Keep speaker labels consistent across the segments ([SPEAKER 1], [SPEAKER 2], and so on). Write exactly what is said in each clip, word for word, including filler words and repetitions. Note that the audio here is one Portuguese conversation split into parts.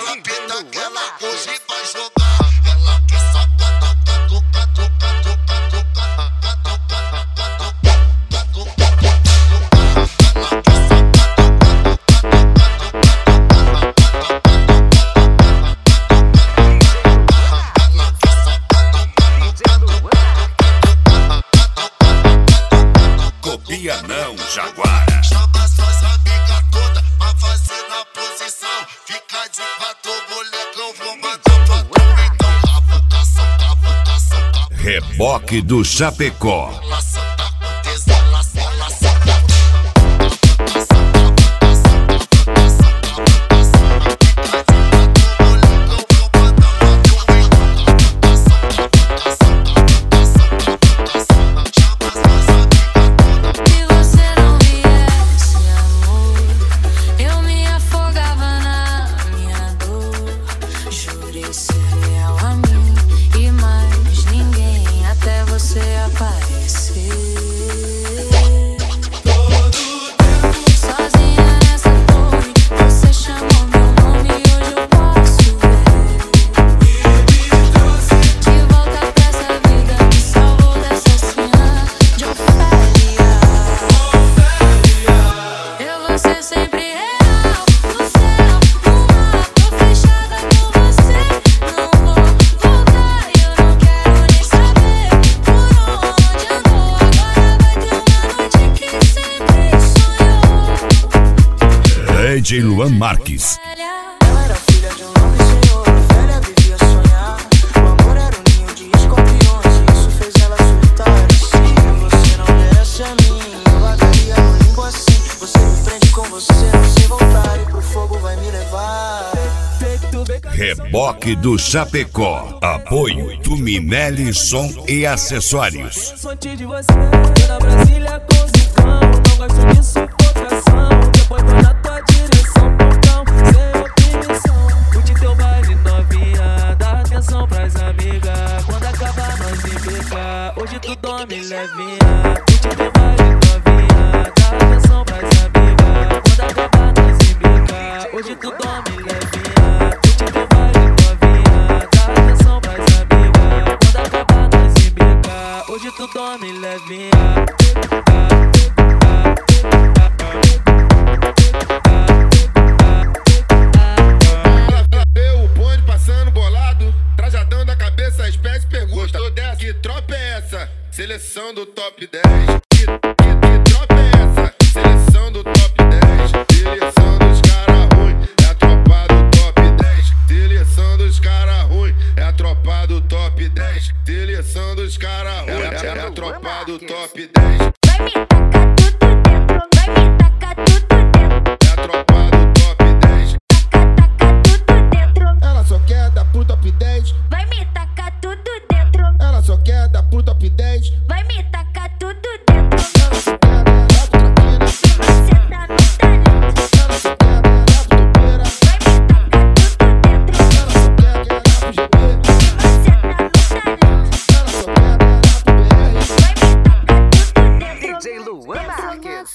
[SPEAKER 1] ela pita que ela hoje vai jogar. Ela quer sacar, toca, toca, toca, toca, toca,
[SPEAKER 2] Copia não, Jaguara.
[SPEAKER 1] Chama suas amigas todas pra fazer na posição. Fica de quatro, molecão, vou matar pra tu. Então cavucação, cavucação, cavucação.
[SPEAKER 2] Reboque do Chapecó.
[SPEAKER 1] Ela senta com tesão, ela senta, ela senta.
[SPEAKER 2] D J Luan Marques.
[SPEAKER 3] Ela era filha de um nobre senhor, velha vivia a sonhar. O amor era um ninho de escorpiões e isso fez ela surtar. Se você não merece a mim, eu largaria no limbo assim. Você me prende com você, não sei voltar e pro fogo vai me levar.
[SPEAKER 2] Reboque do Chapecó. Apoio do Minelli Som e Acessórios.
[SPEAKER 4] Fonte de você, eu na Brasília com zicão. Não gosto de sufocação. Depois vou na tua direção, portão, sem opinião. Curte teu baile novinha, dá atenção pras amigas. Quando acabar nós implica, hoje tu dorme levinha. Curte teu baile novinha, dá atenção pras amigas. Quando acabar nós implica, hoje tu dorme levinha. Curte teu baile novinha, dá atenção pras amigas. Quando acabar nós implica, hoje tu dorme levinha.
[SPEAKER 5] Seleção do top dez. Que, que, que tropa é essa? Seleção do top dez. Seleção dos cara ruim, é a tropa do top dez. Seleção dos cara ruim, é a tropa do top dez. Seleção dos cara ruim, é, é a tropa do top dez.
[SPEAKER 6] Vai me tacar tudo dentro, vai me tacar tudo dentro.
[SPEAKER 5] É a tropa do top dez.
[SPEAKER 6] Taca, taca tudo dentro.
[SPEAKER 5] Ela só quer dar pro top dez.
[SPEAKER 6] Vai me tacar tudo dentro.
[SPEAKER 5] Ela só quer dar pro top dez.
[SPEAKER 6] Vai me tacar tudo dentro.
[SPEAKER 5] Ela só quer dar pro traquina.
[SPEAKER 6] Você tá no talento.
[SPEAKER 5] Ela só quer dar pro topeira.
[SPEAKER 6] Vai me tacar tudo dentro.
[SPEAKER 5] Ela só quer dar pro G P.
[SPEAKER 6] Você tá no talento.
[SPEAKER 5] Ela só quer dar pro B R.
[SPEAKER 6] Vai me tacar tudo dentro.
[SPEAKER 3] D J Luan Marques.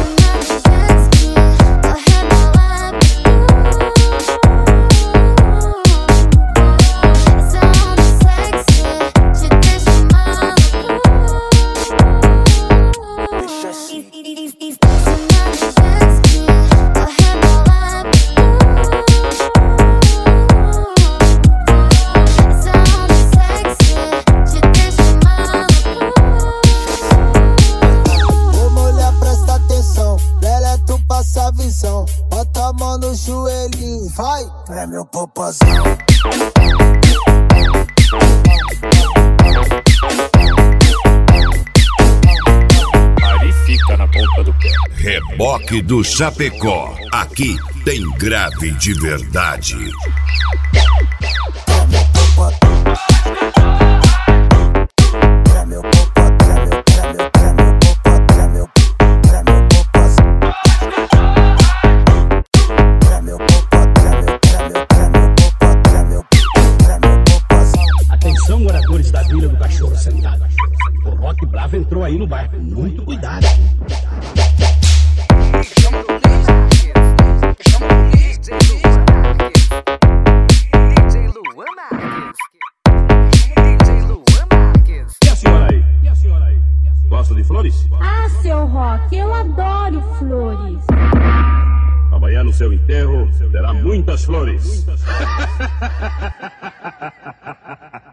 [SPEAKER 5] Bota a mão no joelhinho, vai, é meu popozão.
[SPEAKER 2] Aí fica na ponta do pé. Reboque do Chapecó. Aqui tem grave de verdade.
[SPEAKER 7] Entrou aí no bairro, muito cuidado. flores?
[SPEAKER 6] Ah, seu Rock, eu adoro flores.
[SPEAKER 7] Amanhã no seu enterro terá muitas flores.